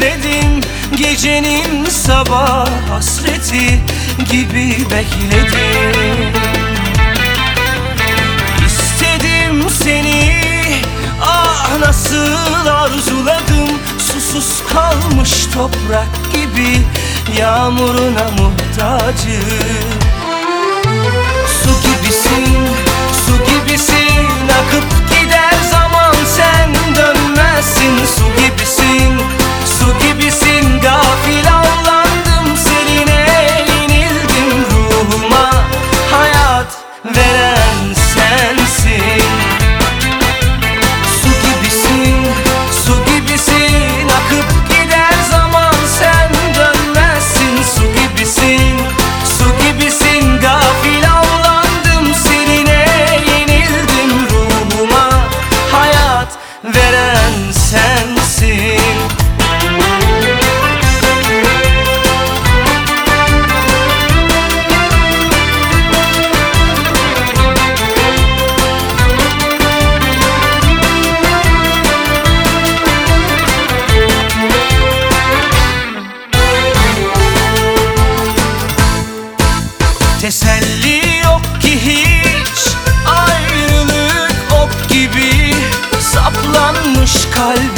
özledim. Gecenin sabah hasreti gibi bekledim. İstedim seni, ah nasıl arzuladım. Susuz kalmış toprak gibi yağmuruna muhtacım. Su gibisin, su gibisin, akıp gider zaman sen dönmezsin. Su gibisin, su gibisin, gafil avlandım seninle, yenildim ruhuma, hayat veren sensin. Su gibisin, su gibisin, akıp gider zaman sen dönmezsin. Su gibisin, su gibisin, gafil avlandım seninle, yenildim ruhuma, hayat veren sensin. Teselli yok ki hiç, ayrılık ok gibi saplanmış kalbim.